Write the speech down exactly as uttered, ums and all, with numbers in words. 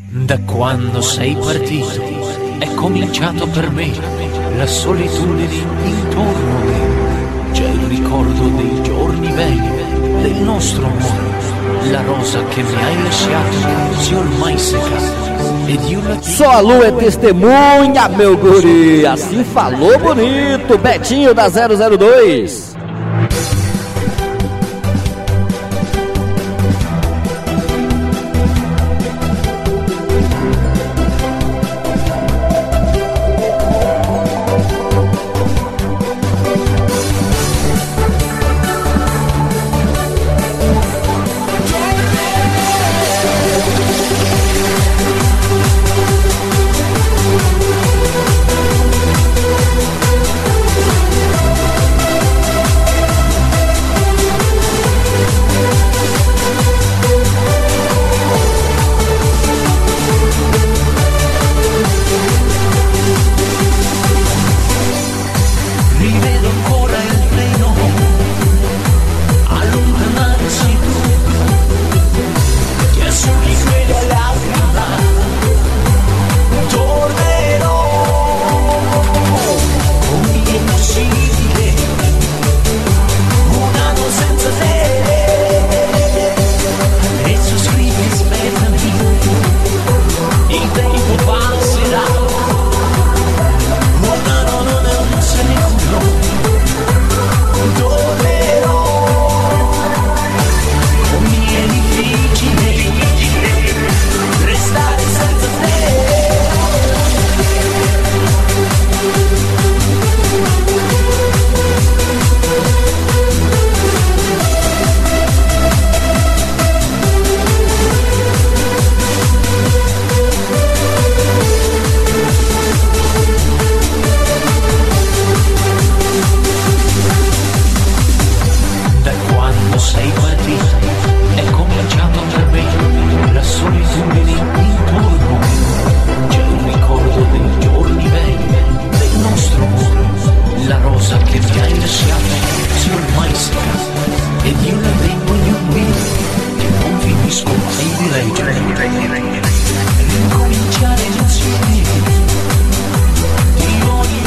Da quando sei partito è cominciato per me la solitudine intorno a me. C'è il ricordo dei giorni belli, del nostro amore. La rosa che mi hai lasciato si è ormai seccata ed io la... Só a lua é testemunha, meu guri. Assim falou bonito, Betinho da zero zero dois. Ricominciare insieme, ti voglio